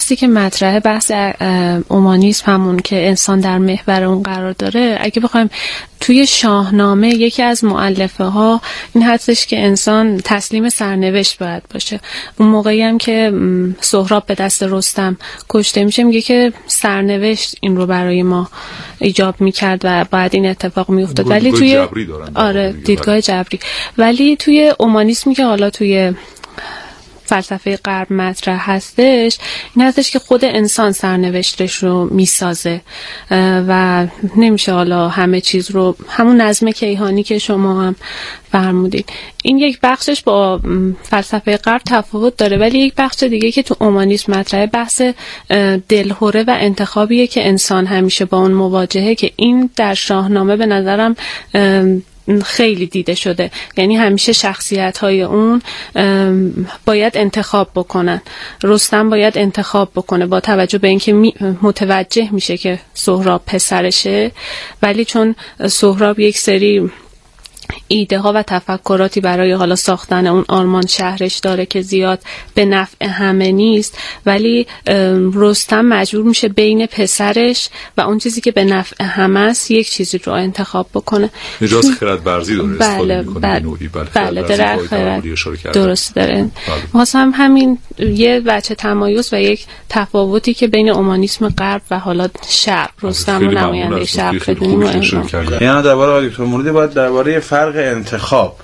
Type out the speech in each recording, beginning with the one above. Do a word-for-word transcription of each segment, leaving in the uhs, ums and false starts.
بحثی که مطرحه بحث اومانیسم همون که انسان در محور اون قرار داره، اگه بخوایم توی شاهنامه یکی از مؤلفه ها این هستش که انسان تسلیم سرنوشت باید باشه. اون موقعی هم که سهراب به دست رستم کشته میشه میگه که سرنوشت این رو برای ما ایجاب میکرد و باید این اتفاق میافتاد. ولی توی آره دیدگاه جبری. ولی توی اومانیسمی که حالا توی فلسفه غرب مطرح هستش این هستش که خود انسان سرنوشتش رو میسازه و نمیشه حالا همه چیز رو، همون نظم کیهانی که شما هم فرمودید، این یک بخشش با فلسفه غرب تفاوت داره. ولی یک بخش دیگه که تو اومانیسم مطرحه بحث دلهره و انتخابیه که انسان همیشه با اون مواجهه، که این در شاهنامه به نظرم خیلی دیده شده. یعنی همیشه شخصیت های اون باید انتخاب بکنن. رستم باید انتخاب بکنه با توجه به اینکه متوجه میشه که سهراب پسرشه، ولی چون سهراب یک سری ایده ها و تفکراتی برای حالا ساختن اون آرمان شهرش داره که زیاد به نفع همه نیست، ولی رستم مجبور میشه بین پسرش و اون چیزی که به نفع همه است یک چیزی رو انتخاب بکنه. نجاز خرد برزی داره بله استفاده بله نوعی. بله بله در خرد درست داره. بله. واسه هم همین یه بچه تمایز و یک تفاوتی که بین اومانیسم غرب و حالا شرق، رستم رو نماینده شرق بدونیم. یعنی درباره آقای دکتر موردی باید درباره فرق انتخاب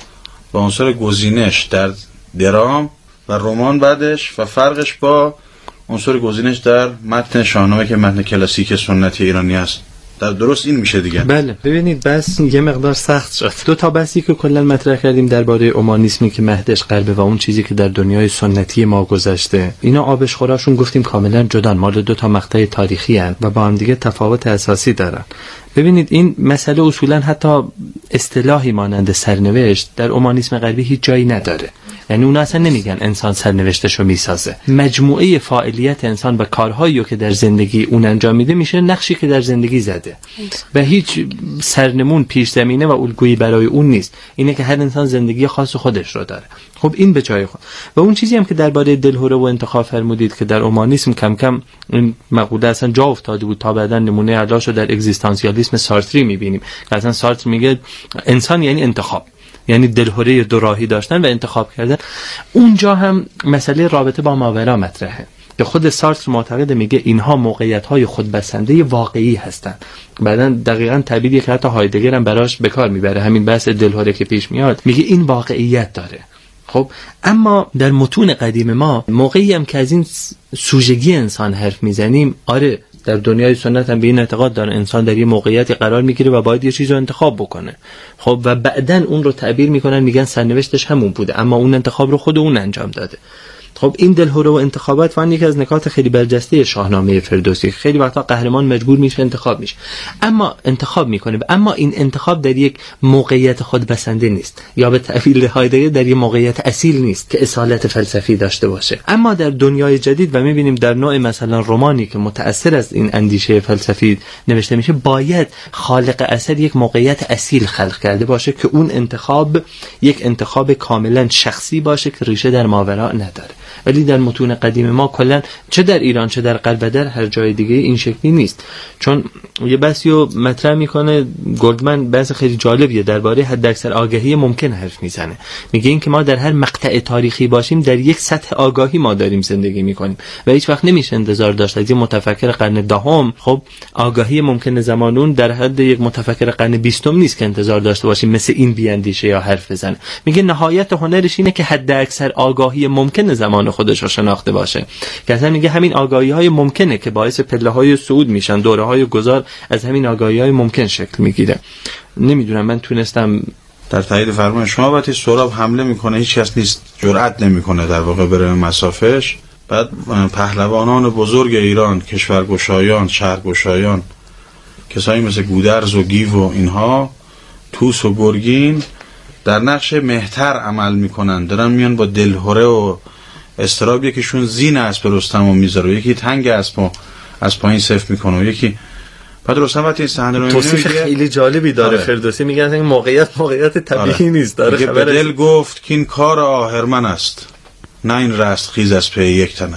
با عنصر گزینش در درام و رمان بعدش و فرقش با عنصر گزینش در متن شاهنامه که متن کلاسیک سنتی ایرانی است، در درست این میشه دیگه. بله ببینید بس یه مقدار سخت شد. دو تا بحثی که کلا مطرح کردیم درباره اومانیسمی که مهدش غربه و اون چیزی که در دنیای سنتی ما گذشته، اینا آبش خوراشون گفتیم کاملا جدان، مال دو تا مقطع تاریخی هستند و با هم دیگه تفاوت اساسی دارن. ببینید این مسئله اصولا حتی اصطلاحی مانند سرنوشت در اومانیسم غربی هیچ جایی نداره. یعنی اونا اصلا نمیگن انسان سرنوشتشو میسازه. مجموعه فاعلیت انسان و کارهایی که در زندگی اون انجام میده میشه نقشی که در زندگی زده و هیچ سرنمون پیش زمینه و الگویی برای اون نیست. اینه که هر انسان زندگی خاص خودش رو داره. خب این به جای خود. و اون چیزی هم که درباره دلهره و انتخاب فرمودید که در اومانیسم کم کم این مقوله اصلا جا افتاده بود تا بعدا نمونه علاشو در اگزیستانسیالیسم سارتری میبینیم که اصلا سارتر میگه انسان یعنی انتخاب، یعنی دلهره دو راهی داشتن و انتخاب کردن. اونجا هم مسئله رابطه با ماورا مطرحه که خود سارتر معتقد میگه اینها موقعیت‌های خودبسنده واقعی هستند. بعدن دقیقاً تعبیری که حتی هایدگر هم براش به کار میبره، همین بحث دلهره که پیش میاد، میگه این واقعیت داره. خب اما در متون قدیم ما موقعی هم که از این سوژگی انسان حرف میزنیم، آره در دنیای سنت هم به این اعتقاد داره انسان در یه موقعیتی قرار میگیره و باید یه چیز رو انتخاب بکنه. خب و بعدن اون رو تعبیر میکنن میگن سرنوشتش همون بوده، اما اون انتخاب رو خود اون انجام داده. خب این دلهره و انتخابات فن یکی از نکات خیلی برجسته شاهنامه فردوسی. خیلی وقتا قهرمان مجبور میشه انتخاب میشه، اما انتخاب میکنه، اما این انتخاب در یک موقعیت خود بسنده نیست، یا به تعبیر هایدگر در یک موقعیت اصیل نیست که اصالت فلسفی داشته باشه. اما در دنیای جدید و میبینیم در نوع مثلا رمانی که متأثر از این اندیشه فلسفی نوشته میشه، باید خالق اثر یک موقعیت اصیل خلق کرده باشه که اون انتخاب یک انتخاب کاملا شخصی باشه که ریشه در ماورا نداره. ولی در متون قدیم ما کلا چه در ایران چه در غرب در هر جای دیگه این شکلی نیست. چون یه بحثیو مطرح میکنه گلدمن، بحث خیلی جالبیه درباره حداکثر آگاهی ممکن حرف میزنه. میگه این که ما در هر مقطع تاریخی باشیم در یک سطح آگاهی ما داریم زندگی میکنیم و هیچ وقت نمیشه انتظار داشت از یک متفکر قرن دهم خب آگاهی ممکن زمانون در حد یک متفکر قرن بیستم نیست که انتظار داشته باشیم مثل این بیاندیشه یا حرف بزنه. میگه نهایت هنرش اینه که حداکثر آگاهی ممکن زمان خودش رو شناخته باشه، که اصلا میگه همین آگاهی های ممکنه که باعث پله های صعود میشن، دوره های گذار از همین آگاهی های ممکن شکل میگیره. نمیدونم من تونستم در تایید فرمان شما. وقتی سهراب حمله میکنه هیچ کس نیست جرئت نمیکنه در واقع بره مسافش. بعد پهلوانان بزرگ ایران، کشورگشایان، شهرگشایان، کسایی مثل گودرز و گیو و اینها، توس و گرگین در نقش مهتر عمل میکنن، دارن میان با دلهره و استراب، یکیشون زین اسب رستم رو میذاره، یکی تنگ اسب از پایین صف میکنه و یکی بعد رستم وقتی این صحنه رو میبینه توصیف خیلی جالبی داره. آره. فردوسی میگه این موقعیت موقعیت طبیعی آره. نیست، داره خبر به دل گفت که این کار آهرمن است، نه این رست خیز از پی یک تن است.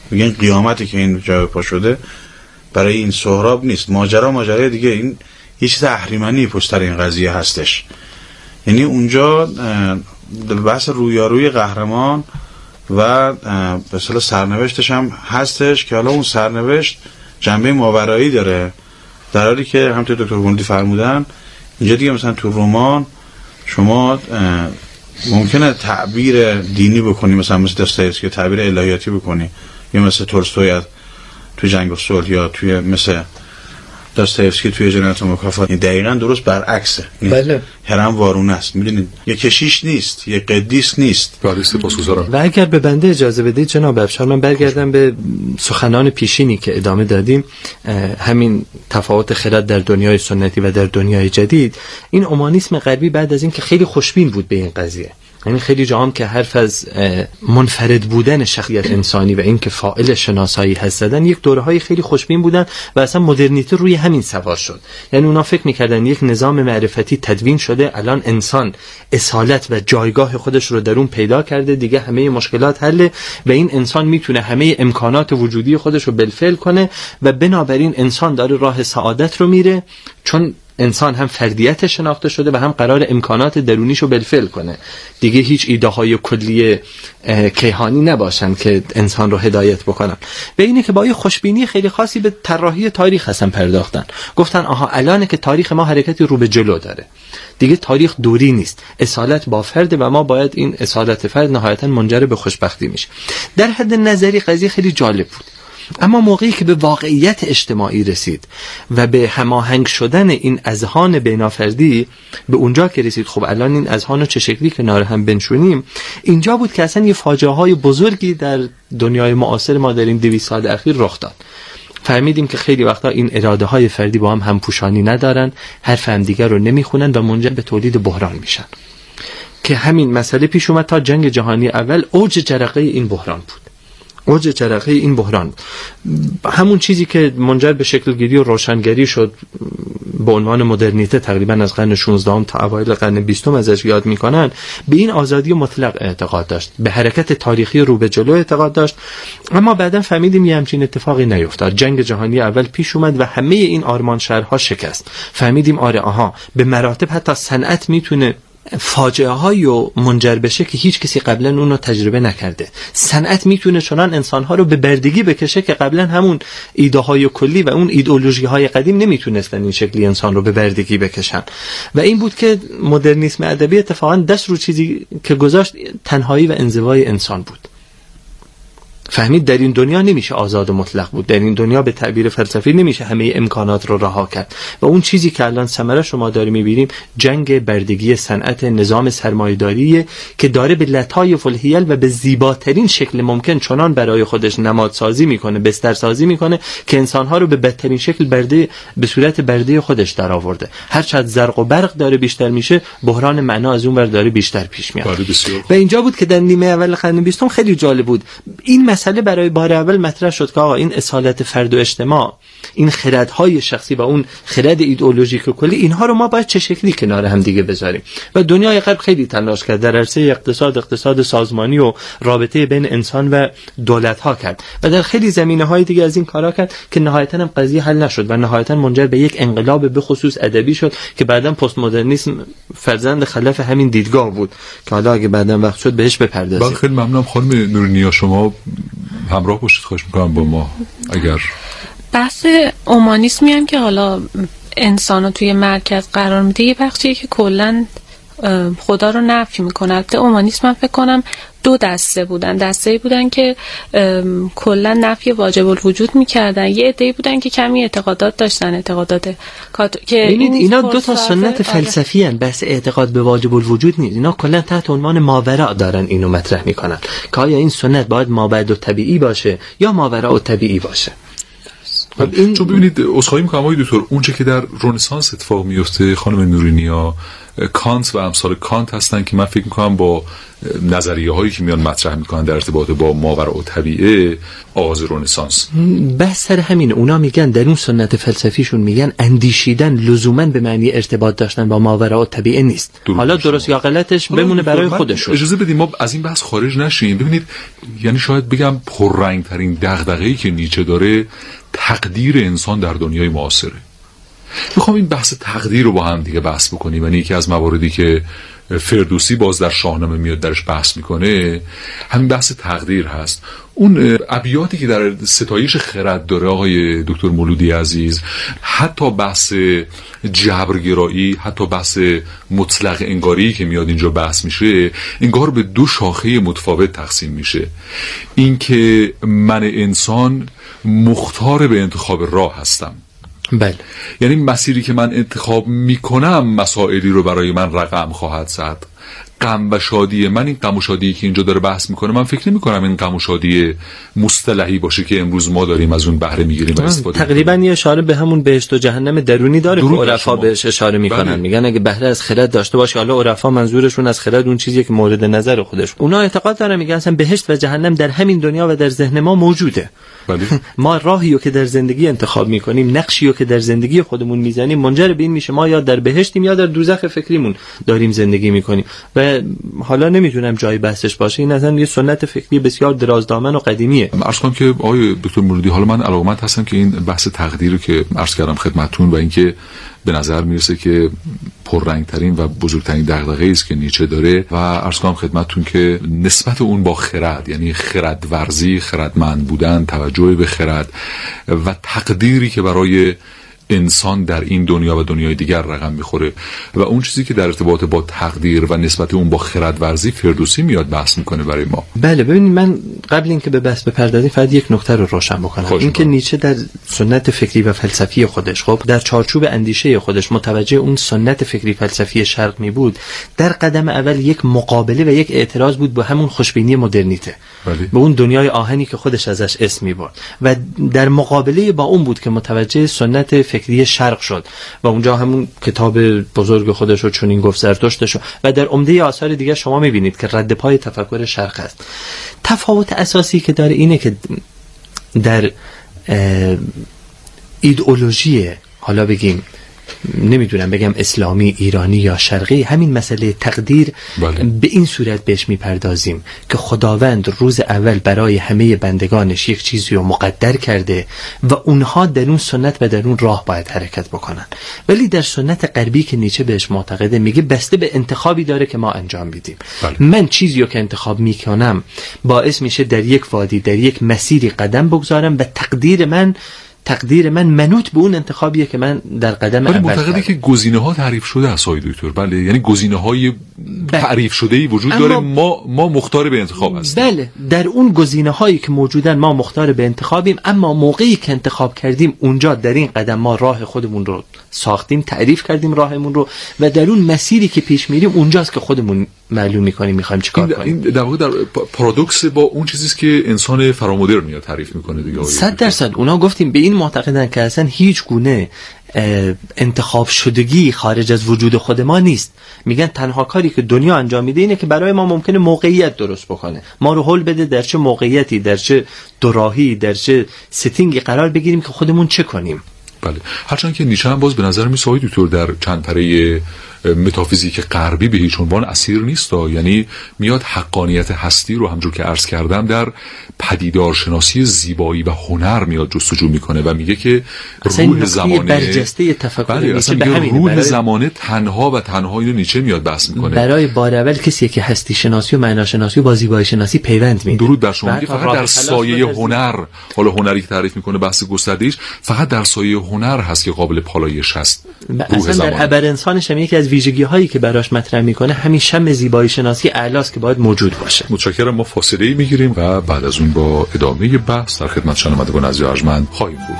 میگن قیامتی که این جا پا شده برای این سهراب نیست. ماجرا ماجرای دیگه، این یه چیز اهریمنی پشت این قضیه هستش. یعنی اونجا بحث رویاروی قهرمان و به اصطلاح سرنوشتش هم هستش که حالا اون سرنوشت جنبه ماورایی داره، در حالی که همونطور دکتر گلدی فرمودن اینجا دیگه مثلا تو رمان شما ممکنه تعبیر دینی بکنی، مثلا مثل داستایوفسکی تعبیر الهیاتی بکنی، یا مثل تولستوی تو جنگ و صلح، یا توی مثل داستایوفسکی توی جنایت و مکافات. دقیقاً درست برعکسه. بله. هرم وارونه است. میدونید یه کشیش نیست، یه قدیس نیست. بله سپاسگزارم. و اگر به بنده اجازه بدید جناب افشار، من برگردم به سخنان پیشینی که ادامه دادیم، همین تفاوت خرد در دنیای سنتی و در دنیای جدید. این اومانیسم غربی بعد از این که خیلی خوشبین بود به این قضیه، یعنی خیلی جاهم که حرف از منفرد بودن شخصیت انسانی و اینکه فاعل شناسایی هست زدن، یک دوره‌های خیلی خوشبین بودن و اصلا مدرنیته روی همین سوار شد. یعنی اونا فکر می‌کردن یک نظام معرفتی تدوین شده، الان انسان اصالت و جایگاه خودش رو در اون پیدا کرده، دیگه همه مشکلات حله و این انسان میتونه همه امکانات وجودی خودش رو بالفعل کنه و بنابراین انسان داره راه سعادت رو میره، چون انسان هم فردیت شناخته شده و هم قرار امکانات درونیشو بالفعل کنه. دیگه هیچ ایده های کلی کیهانی نباشن که انسان رو هدایت بکنن. و اینه که با یه خوشبینی خیلی خاصی به طراحی تاریخ هستن پرداختن. گفتن آها الانه که تاریخ ما حرکتی رو به جلو داره. دیگه تاریخ دوری نیست. اصالت با فرد و ما باید این اصالت فرد نهایتا منجر به خوشبختی میشه. در حد نظری قضیه خیلی جالب بود. اما موقعی که به واقعیت اجتماعی رسید و به هماهنگ شدن این اذهان بینافردی به اونجا که رسید، خب الان این اذهان رو چه شکلی کنار هم بنشونیم، اینجا بود که اصلا یه فاجعه های بزرگی در دنیای معاصر ما در این دویست سال اخیر رخ داد. فهمیدیم که خیلی وقتا این اراده های فردی با هم همپوشانی ندارن، حرف هم دیگر رو نمیخونن و منجر به تولید بحران میشن، که همین مسئله پیش اومد. تا جنگ جهانی اول اوج جرقه این بحران بود. اوج جرقه این بحران همون چیزی که منجر به شکلگیری و روشنگری شد به عنوان مدرنیته تقریبا از قرن شانزدهم تا اوایل قرن بیستم ازش یاد میکنن، به این آزادی مطلق اعتقاد داشت، به حرکت تاریخی رو به جلو اعتقاد داشت. اما بعداً فهمیدیم یه همچین اتفاقی نیفتاد. جنگ جهانی اول پیش اومد و همه این آرمان شهرها شکست. فهمیدیم آره آها به مراتب حتی صنعت میتونه فاجعه هایی رو منجر بشه که هیچ کسی قبلا اون رو تجربه نکرده. صنعت میتونه چنان انسان ها رو به بردگی بکشه که قبلا همون ایده های کلی و اون ایدئولوژی های قدیم نمیتونستن این شکلی انسان رو به بردگی بکشن. و این بود که مدرنیسم ادبی اتفاقا دست رو چیزی که گذاشت تنهایی و انزوای انسان بود. فهمید در این دنیا نمیشه آزاد و مطلق بود، در این دنیا به تعبیر فلسفی نمیشه همه امکانات رو رها کرد. و اون چیزی که الان ثمره شما داریم میبینیم جنگ بردگی صنعت، نظام سرمایه‌داریه که داره به لطایف الحیل و به زیباترین شکل ممکن چنان برای خودش نمادسازی میکنه، بسترسازی میکنه که انسانها رو به بدترین شکل برده به صورت برده خودش در آورده. هر چقدر زرق و برق داره بیشتر میشه، بحران معنا از اون ور داره بیشتر پیش میاد. و اینجا بود که در نیمه اول قرن بیستم خیلی جالب بود این مسئله برای بار اول مطرح شد که آقا این اصالت فرد و اجتماع، این خردهای شخصی و اون خرد ایدئولوژیک کلی، اینها رو ما باید چه شکلی کنار هم دیگه بذاریم. و دنیای غرب خیلی تلاش کرد در عرصه اقتصاد، اقتصاد سازمانی و رابطه بین انسان و دولت ها کرد و در خیلی زمینه های دیگه از این کارا کرد که نهایتا هم قضیه حل نشد و نهایتا منجر به یک انقلاب به خصوص ادبی شد که بعداً پست مدرنیسم فرزند خلف همین دیدگاه بود که حالا اگه بعداً وقت شد بهش بپردازیم. من خیلی ممنونم خانم نورنیا، شما همراه باشید خواهش میکنم با ما. اگر بحث اومانیسمی هم که حالا انسان رو توی مرکز قرار میده یه بخشیه که کلن خدا رو نفی میکنه. البته اومانیسم هم فکر کنم دو دسته بودن. دسته‌ای بودن که کلا نفی واجب الوجود میکردن، یه عده‌ای بودن که کمی اعتقادات داشتن، اعتقادات که این اینا دو تا سنت فلسفی ان، بس اعتقاد به واجب الوجود نیست. اینا کلا تحت عنوان ماوراء دارن اینو مطرح میکنن که آیا این سنت باید مابعد الطبیعی باشه یا ماوراء الطبیعی باشه. خب این چون ببینید اسخای میکنم آقای دکتر، اونچه که در رنسانس اتفاق میفته خانم نورنیا کانت و امثال کانت هستن که من فکر میکنم با نظریه هایی که میان مطرح میکنن در ارتباط با ماوراء الطبیعه آغاز رنسانس. بس سر همین اونا میگن در اون سنت فلسفیشون میگن اندیشیدن لزوما به معنی ارتباط داشتن با ماوراء الطبیعه نیست. درست حالا درست شما. یا غلطش بمونه برای خودشون. اجازه بدیم ما از این بحث خارج نشیم. ببینید یعنی شاید بگم پررنگ ترین دغدغه‌ای که نیچه داره تقدیر انسان در دنیای معاصره. میخوام این بحث تقدیر رو با هم دیگه بحث بکنیم. یعنی یکی از مواردی که فردوسی باز در شاهنامه میاد درش بحث میکنه همین بحث تقدیر هست. اون ابیاتی که در ستایش خرد داره آقای دکتر مولودی عزیز، حتی بحث جبرگرایی، حتی بحث مطلق انگاری که میاد اینجا بحث میشه، انگار به دو شاخه متفاوت تقسیم میشه. این که من انسان مختار به انتخاب راه هستم. بله. یعنی مسیری که من انتخاب میکنم مسائلی رو برای من رقم خواهد زد. غم و شادی من، این غم و شادی که اینجا داره بحث میکنه، من فکر نمی کنم این غم و شادی مصطلحی باشه که امروز ما داریم از اون بهره میگیریم و استفاده تقریبا یه اشاره به همون بهشت و جهنم درونی داره که عرفا بهش اشاره میکنن. بله. میگن اگه بهره از خرد داشته باشه، حالا عرفا منظورشون از خرد اون چیزیه که مورد نظر خودش، اونا اعتقاد دارن میگن اصلا بهشت و جهنم در همین دنیا و در ذهن ما موجوده. بله. ما راهی رو که در زندگی انتخاب میکنیم، نقشی رو که در زندگی خودمون میزنیم، منجر به این میشه ما یا در بهشتیم یا در دوزخ فکریمون داریم زندگی میکنیم. و حالا نمیدونم جای بحثش باشه، این اصلا یه سنت فکری بسیار درازدامن و قدیمیه. عرض کنم که آقای دکتر مولودی، حالا من علاقمند هستم که این بحث تقدیر رو که عرض کردم خدمتتون و اینکه به نظر میرسه که پررنگترین و بزرگترین دغدغه‌ای است که نیچه داره و عرض کنم خدمتتون که نسبت اون با خرد، یعنی خرد ورزی، خردمند بودن، توجه به خرد و تقدیری که برای انسان در این دنیا و دنیای دیگر رقم میخوره و اون چیزی که در ارتباط با تقدیر و نسبت اون با خردورزی فردوسی میاد بحث میکنه برای ما. بله. ببینید من قبل اینکه به بحث بپردازیم فقط یک نکته رو روشن بکنم. این که نیچه در سنت فکری و فلسفی خودش، خب در چارچوب اندیشه خودش متوجه اون سنت فکری فلسفی شرق می بود، در قدم اول یک مقابله و یک اعتراض بود به همون خوشبینی مدرنیته. بله. به اون دنیای آهنی که خودش ازش اسم می‌برد و در مقابله با اون بود که متوجه سنت فکری شرق شد و اونجا همون کتاب بزرگ خودش رو چنین گفت زرتشت شد و در عمده آثار دیگه شما می‌بینید که رد پای تفکر شرق است. تفاوت اساسی که داره اینه که در ایدئولوژی، حالا بگیم نمیدونم بگم اسلامی، ایرانی یا شرقی، همین مسئله تقدیر بله. به این صورت بهش میپردازیم که خداوند روز اول برای همه بندگانش یک چیزی رو مقدر کرده و اونها در اون سنت و در اون راه باید حرکت بکنن. ولی در سنت غربی که نیچه بهش معتقده، میگه بسته به انتخابی داره که ما انجام میدیم. بله. من چیزی رو که انتخاب میکنم باعث میشه در یک وادی، در یک مسیری قدم بگذارم و تقدیر من تقدیر من منوط به اون انتخابیه که من در قدم اول کردم. معتقده که گزینه‌ها تعریف شده است آقای دکتر. بله، یعنی گزینه‌های تعریف شده‌ای وجود اما داره، ما ما مختار به انتخاب هستیم. بله، در اون گزینه‌هایی که موجودن ما مختار به انتخابیم، اما موقعی که انتخاب کردیم اونجا در این قدم ما راه خودمون رو ساختیم، تعریف کردیم راهمون رو و در اون مسیری که پیش میریم اونجاست که خودمون معلوم می‌کنیم می‌خوایم چیکار کنیم. این در واقع در پارادوکس با اون چیزی است که انسان فرامدرن میاد تعریف می‌کنه دیگه. صد درصد اونا گفتیم به این معتقدن که اصلا هیچ گونه انتخاب شدگی خارج از وجود خود ما نیست. میگن تنها کاری که دنیا انجام میده اینه که برای ما ممکنه موقعیت درست بکنه، ما رو هول بده در چه موقعیتی، در چه دوراهی، در چه ستینگی قرار بگیریم که خودمون چه کنیم. بله، هرچند که نیچه هم باز به نظر میاد دکتر در چند پره متافیزیک غربی به هیچ عنوان اسیر نیست، یعنی میاد حقانیت هستی رو همونجور که عرض کردم در پدیدارشناسی زیبایی و هنر میاد جستجو میکنه و میگه که روح زمانه برجسته تفکر بله، نیچه به همینه. روح برای... زمانه تنها و تنها اینو نیچه میاد بحث میکنه. برای بار اول کسی که هستی شناسی و معناشناسی و با زیبایی شناسی پیوند میده. درود بر شما. فقط در سایه هنر، حالا هنری که تعریف میکنه بحث گسترده‌ایش فقط در سایه هنر هست که قابل پالایش هست. روح زمانه در ابر انسانش هم یکی از ویژگی هایی که براش مطرح میکنه همین شم زیبایی شناسی اعلاست که باید موجود باشه. متشکرم. ما فاصله ای میگیریم و بعد از اون با ادامه بحث در خدمت شنوندگان عزیز ارجمند خواهیم بود.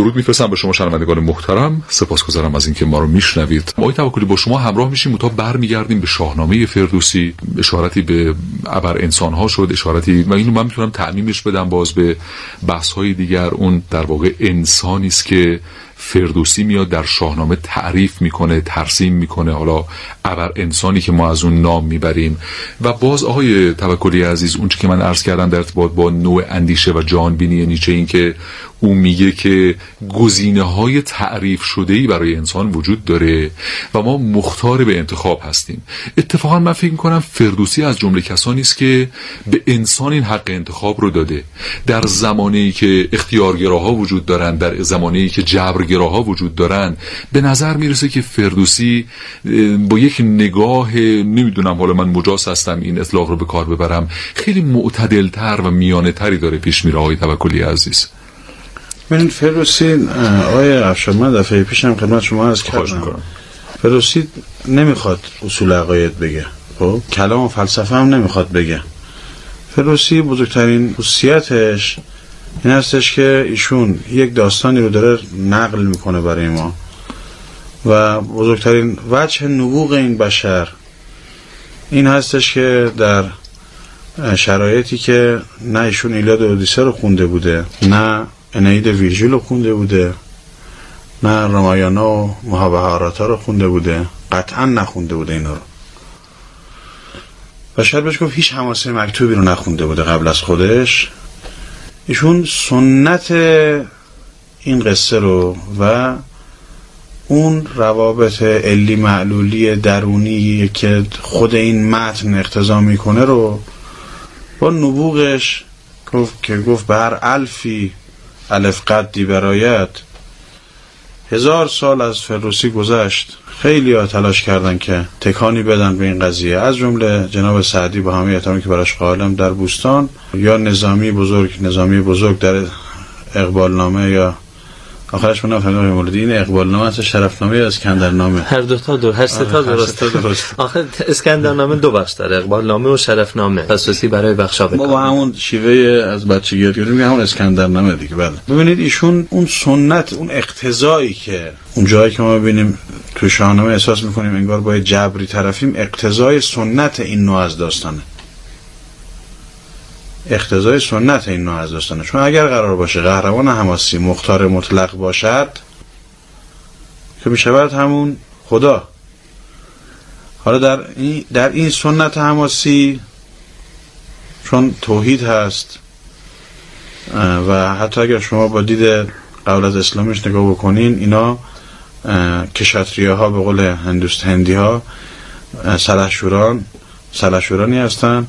درود میفرستم به شما شنوندگان محترم. سپاسگزارم از اینکه ما رو میشنوید. آقای توکلی با شما همراه میشیم تا برمیگردیم به شاهنامه فردوسی. اشارتی به ابر انسان ها شد، اشارتی و اینو من میتونم تعمیمش بدم باز به بحث های دیگر. اون در واقع انسانی است که فردوسی میاد در شاهنامه تعریف میکنه، ترسیم میکنه، حالا ابر انسانی که ما از اون نام میبریم. و باز آقای توکلی عزیز اون چیزی که من عرض کردم در ارتباط با نوع اندیشه و جهانبینی نیچه، این که او میگه که گزینه‌های تعریف شده‌ای برای انسان وجود داره و ما مختار به انتخاب هستیم. اتفاقا من فکر می‌کنم فردوسی از جمله کسانی است که به انسان این حق انتخاب رو داده. در زمانه‌ای که اختیارگراها وجود دارن، در زمانه‌ای که جبرگراها وجود دارن، به نظر میرسه که فردوسی با یک نگاه، نمیدونم حالا من مجاز هستم این اطلاق رو به کار ببرم، خیلی معتدل‌تر و میانه‌تری داره پیش میره. آقای توکلی عزیز، من فردوسی آقای افشار، من دفعه پیشم خدمت شما عرض کردم، فردوسی نمیخواد اصول عقاید بگه، خب کلام و فلسفه هم نمیخواد بگه. فردوسی بزرگترین خصوصیتش این هستش که ایشون یک داستانی رو داره نقل میکنه برای ما و بزرگترین وجه نبوغ این بشر این هستش که در شرایطی که نه ایشون ایلیاد و اودیسه رو خونده بوده، نه انئید ویرژیل رو خونده بوده، نه رامایانا و مهابهاراتا رو خونده بوده، قطعا نخونده بوده اینا رو. و شاید بهش گفت هیچ حماسه مکتوبی رو نخونده بوده قبل از خودش. ایشون سنت این قصه رو و اون روابط علی معلولی درونی که خود این متن اقتضا میکنه رو با نبوغش گفت که گفت بر الفی الف قدی برایت. هزار سال از فردوسی گذشت، خیلی ها تلاش کردن که تکانی بدن به این قضیه، از جمله جناب سعدی با همه احترامی که براش قائلم در بوستان، یا نظامی بزرگ نظامی بزرگ در اقبالنامه، یا آخرش من نفهمیدم مولدی این اقبالنامه است شرفنامه یا اسکندرنامه؟ هر دو تا دو هر سه تا درسته. درست. آخه اسکندرنامه دو بخش داره، اقبالنامه و شرفنامه، خصوصی برای بخشا ما با همون شیوه از بچگی یاد گرفتیم همون اسکندرنامه دیگه. بله ببینید ایشون اون سنت، اون اقتضایی که اون جایی که ما ببینیم تو شاهنامه احساس میکنیم انگار با جبری طرفیم، اقتضای سنت این نوع از داستانه، اقتضای سنت این نوع از داستانه. چون اگر قرار باشه قهرمان حماسی مختار مطلق باشد که میشود همون خدا. حالا در این در این سنت حماسی چون توحید هست و حتی اگر شما با دید قبل از اسلامیش نگاه بکنین، اینا کشاتریه ها به قول هندوست هندی ها سلحشوران سلحشورانی هستن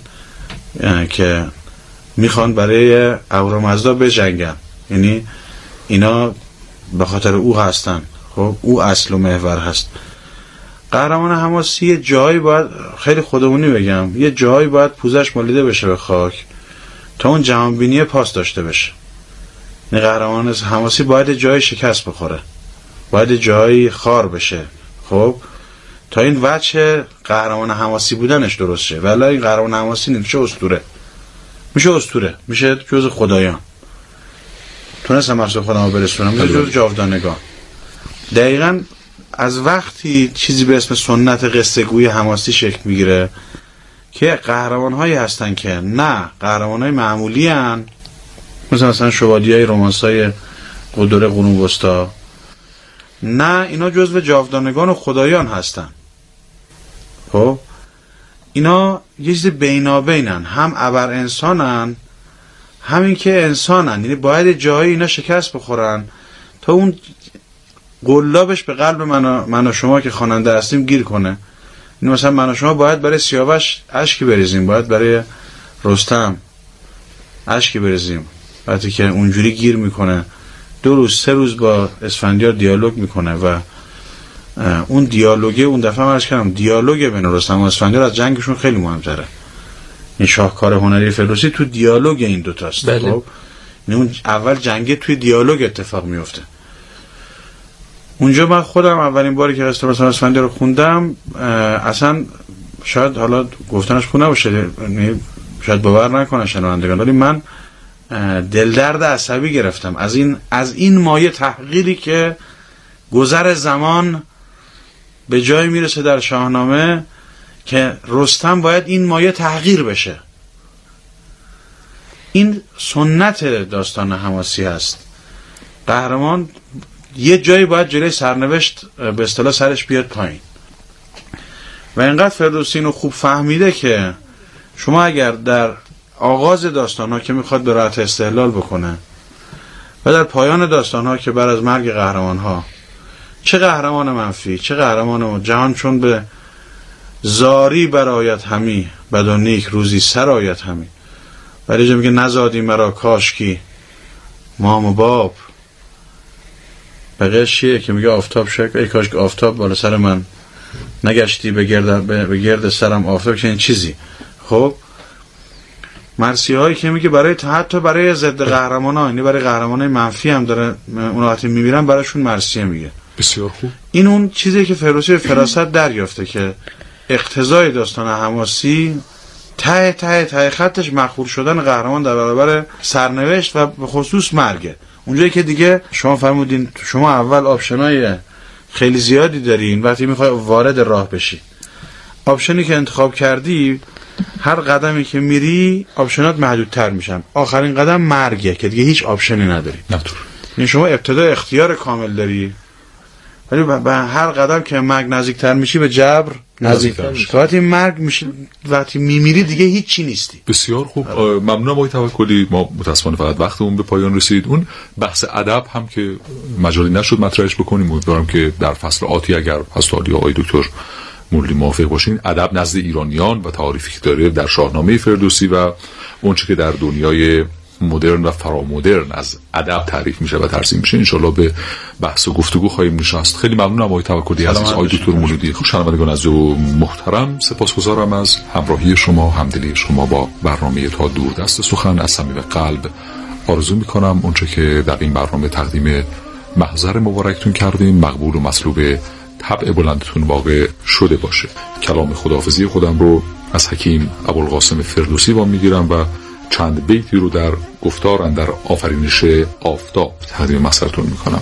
که میخوان برای اهورامزدا بجنگن، یعنی اینا به خاطر او هستن. خب او اصل و محور هست. قهرمان حماسی یه جایی باید، خیلی خودمونی بگم، یه جایی باید پوزش مالیده بشه به خاک تا اون جهانبینی پاس داشته بشه. این قهرمان حماسی باید جایی شکست بخوره، باید جایی خار بشه، خب تا این وجه قهرمان حماسی بودنش درست شه. ولی این قهرمان حماسی نمیشه اسطوره، میشه اسطوره، میشه جز خدایان. تونستم مرسو خودم رو برسونم، میشه جز جاودانگان. دقیقاً از وقتی چیزی به اسم سنت قصه گویی حماسی شکل میگیره که قهرمان هایی هستن که نه قهرمان های معمولی هن، مثل مثلا شوالیه های رومانس های قدره قرون وسطا، نه اینا جزو جاودانگان و خدایان هستن. خب اینا یه چیز بینابینن، هم ابر انسانن همین که انسانن، یعنی باید جایی اینا شکست بخورن تا اون قلابش به قلب من و, من و شما که خواننده هستیم گیر کنه. این مثلا من و شما باید برای سیاوش اشکی بریزیم، باید برای رستم اشکی بریزیم، وقتی که اونجوری گیر میکنه دو روز سه روز با اسفندیار دیالوگ میکنه و اون دیالوگه اون دفعه من عرض کردم دیالوگ بین رستم و اسفندیار از جنگشون خیلی مهمتره. این شاهکار هنری فردوسی تو دیالوگ این دوتاست. بله. خب اون اول جنگ توی دیالوگ اتفاق میفته. اونجا من خودم اولین باری که قصه رستم و اسفندیار رو خوندم، اصلا شاید حالا گفتنش خوب نباشه، شاید باور نکنن شنوندگان، ولی من دلدرد عصبی گرفتم از این از این مایه تحقیری که گذر زمان به جای میرسه در شاهنامه که رستم باید این مایه تحقیر بشه. این سنت داستان حماسی هست. قهرمان یه جایی باید جلوی سرنوشت به اصطلاح سرش بیاد پایین و اینقدر فردوسی اینو خوب فهمیده که شما اگر در آغاز داستان ها که میخواد به راحت استحلال بکنه و در پایان داستان ها که بعد از مرگ قهرمان ها چه قهرمان منفی چه قهرمان جهان چون به زاری برایت همی بد و نیک روزی سر آید همی، ولی جا میگه نزادی مرا کاشکی مام و باب. بقیه چیه که میگه آفتاب شک ای کاش که آفتاب بالا سر من نگشتی به گرد, به گرد سرم آفتاب، که این چیزی. خب مرسی هایی که میگه برای حتی برای ضد قهرمان ها، یعنی برای قهرمان های منفی هم داره اون وقتی میمیرن براشون مرسیه میگه. بسیار خوب. این اون چیزی که فردوسی فراست دریافته که اقتضای داستان حماسی ته ته ته خطش مخور شدن قهرمان در برابر سرنوشت و به خصوص مرگه. اونجایی که دیگه شما فرمودین شما اول آپشنای خیلی زیادی دارین، وقتی میخوای وارد راه بشی آپشنی که انتخاب کردی هر قدمی که میری آپشنات محدودتر میشن، آخرین قدم مرگه که دیگه هیچ آپشنی نداری. نطور. یعنی شما ابتدا اختیار کامل داری ولی به هر قدم که مرگ نزدیکتر میشی به جبر نزدیکتر میشی. وقتی مرگ میشی وقتی میمیری دیگه هیچی نیستی. بسیار خوب. ممنونم آقای توکلی. ما متاسفانه فقط وقتمون به پایان رسید. اون بحث ادب هم که مجالی نشد مطرحش بکنیم، امیدوارم که در فصل آتی اگر هستادی آقای دکتر مولی موافق باشین ادب نزد ایرانیان و تعریفی که داره در شاهنامه فردوسی و اونچه که در دنیای مدرن و فرامدرن از ادب تعریف میشه و ترسیم میشه انشالله به بحث و گفتگو خواهیم نشست. خیلی ممنونم آقای توکلی عزیز، آقای دکتر مولودی. شنوندگان عزیز و محترم، سپاسگزارم از همراهی شما، همدلی شما با برنامه تا دور دست سخن. از صمیم قلب آرزو میکنم اونچه که در این برنامه تقدیم محضر مبارکتون کردیم مقبول و مطلوب طبع بلندتون واقع شده باشه. کلام خداحافظی خودم رو از حکیم ابوالقاسم فردوسی وام میگیرم و چند بیتی رو در گفتار اندر آفرینش آفتاب تقدیم محضرتون میکنم.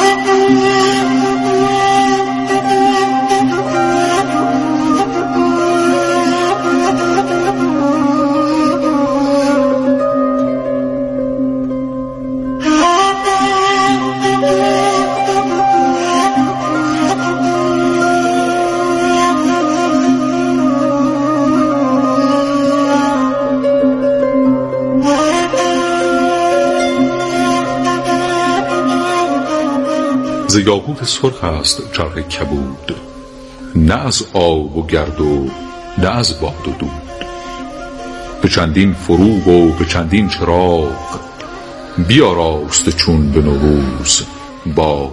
ز یاقوت سرخ است چرخ کبود، نه از آب و گرد و نه از باد و دود. به چندین فروغ و به چندین چراغ، بیاراست چون به نوروز باغ.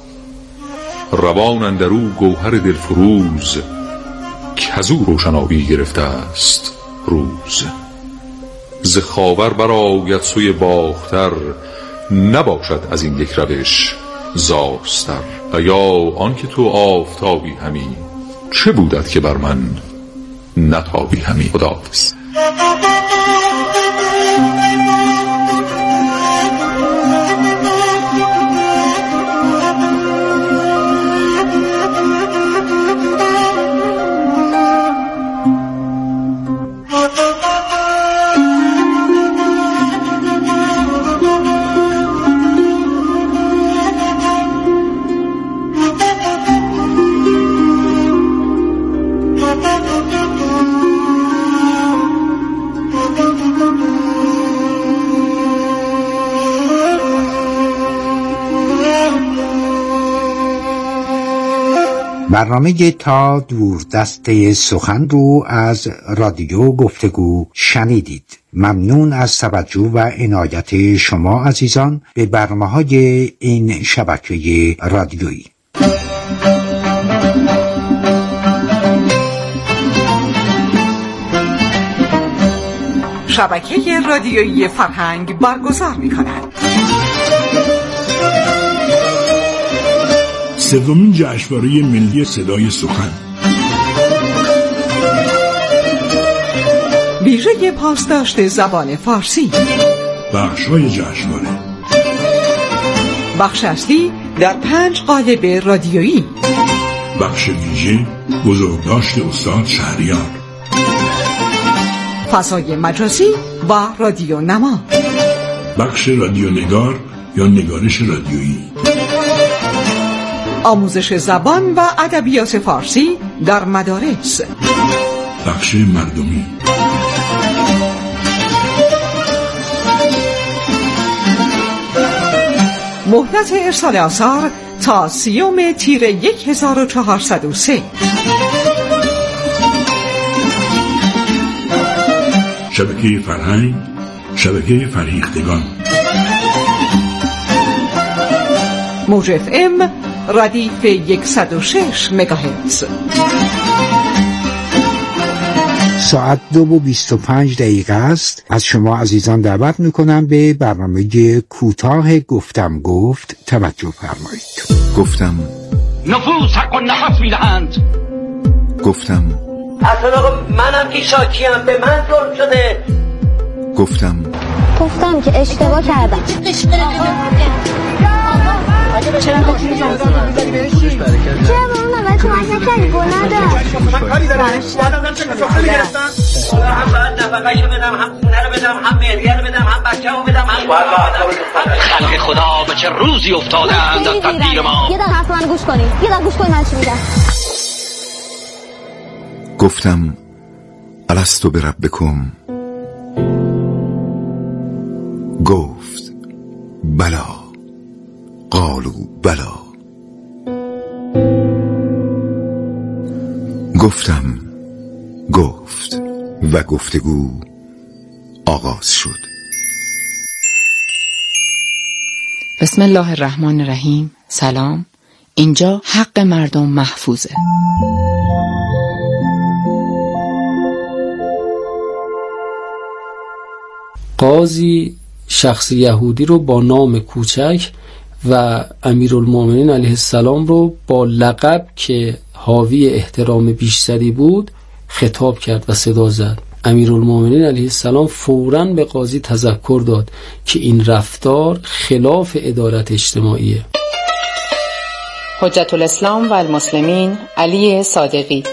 روان اندرو گوهر دلفروز، کزو روشنایی گرفته است روز. ز خاور برآید سوی باختر، نباشد از این یک روش زاستر. و یا آنکه تو آفتابی همی، چه بودت که بر من نتابی همی. خداحافظ. برنامه تا دور دسته سخن رو از رادیو گفتگو شنیدید. ممنون از توجه و عنایت شما عزیزان به برنامه‌های این شبکه رادیویی. شبکه رادیویی فرهنگ برگزار می‌کند. سومین جشنواره ملی صدای سخن، ویژه پاسداشت زبان فارسی، بخش‌های جشنواره. بخش اصلی در پنج قالب رادیویی. بخش ویژه بزرگداشت استاد شهریار. فضای مجازی و رادیو نما. بخش رادیو نگار یا نگارش رادیویی. آموزش زبان و ادبیات فارسی در مدارس. بخش مردمی. مهلت ارسال آثار تا سیوم تیر یک هزار و چهارصد و سه. شبکه فرهنگ، شبکه فرهیختگان. موج اف ام ردیف صد و شش مگاهرتز. ساعت دو و بیست و پنج دقیقه است. از شما عزیزان دعوت میکنم به برنامه کوتاه گفتم گفت توجه فرمایید. گفتم نفوس حق و نفس میدهند. گفتم اصلا آقا منم که شاکیم، به من ظلم شده. گفتم گفتم که اشتباه کردم. چرا با اون اول کمک نکردی؟ گناه داشت. من کاری دارم. بعدم چه کسافه گرفتن؟ هم باید نفقه‌شو بدم، هم خونه رو بدم، هم مهریه رو بدم، هم بچه‌مو بدم، هم خلق خدا به چه روزی افتادند از تقدیر ما. یه دقیقه حرف من گوش کنید. یه دقیقه گوش کنید من چی میگم. گفتم الستو بربکم. گفت بلا. قالوا بلا. گفتم گفت و گفتگو آغاز شد. بسم الله الرحمن الرحیم. سلام. اینجا حق مردم محفوظه. قاضی شخص یهودی رو با نام کوچک و امیرالمومنین علیه السلام رو با لقب که حاوی احترام بیشتری بود خطاب کرد و صدا زد. امیرالمومنین علیه السلام فوراً به قاضی تذکر داد که این رفتار خلاف عدالت اجتماعیه. حجت الاسلام و المسلمین علی صادقی.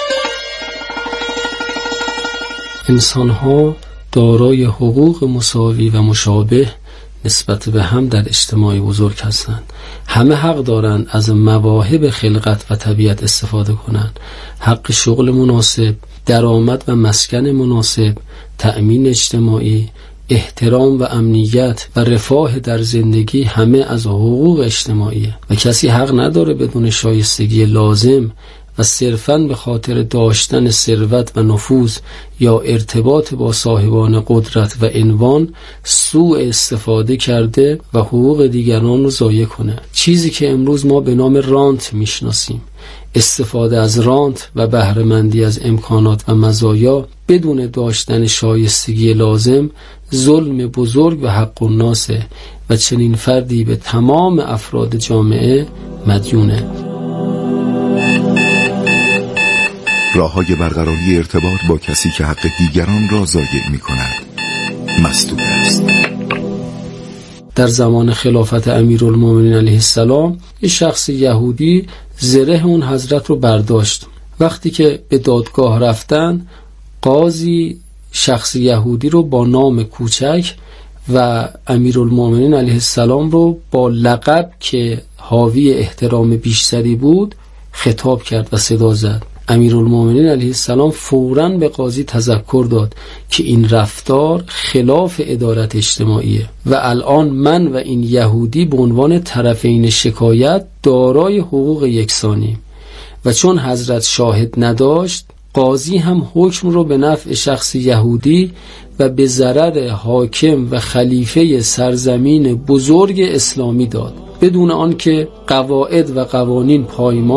انسان‌ها دارای حقوق مساوی و مشابه نسبت به هم در اجتماع بزرگ هستند. همه حق دارند از مواهب خلقت و طبیعت استفاده کنند. حق شغل مناسب، درآمد و مسکن مناسب، تأمین اجتماعی، احترام و امنیت و رفاه در زندگی همه از حقوق اجتماعیه و کسی حق نداره بدون شایستگی لازم و صرفاً به خاطر داشتن ثروت و نفوذ یا ارتباط با صاحبان قدرت و عنوان سوء استفاده کرده و حقوق دیگران رو ضایع کنه. چیزی که امروز ما به نام رانت میشناسیم. استفاده از رانت و بهره‌مندی از امکانات و مزایا بدون داشتن شایستگی لازم ظلم بزرگ و حق الناسه و چنین فردی به تمام افراد جامعه مدیونه. راه‌های برقراری ارتباط با کسی که حق دیگران را ضایع می‌کند مسدود است. در زمان خلافت امیرالمومنین علیه السلام یه شخص یهودی زره اون حضرت رو برداشت. وقتی که به دادگاه رفتن، قاضی شخص یهودی رو با نام کوچک و امیرالمومنین علیه السلام رو با لقب که حاوی احترام بیشتری بود خطاب کرد و صدا زد. امیرالمومنین علیه السلام فوراً به قاضی تذکر داد که این رفتار خلاف عدالت اجتماعیه و الان من و این یهودی به عنوان طرفین شکایت دارای حقوق یکسانی و چون حضرت شاهد نداشت قاضی هم حکم رو به نفع شخص یهودی و به ضرر حاکم و خلیفه سرزمین بزرگ اسلامی داد بدون آنکه قواعد و قوانین پایمال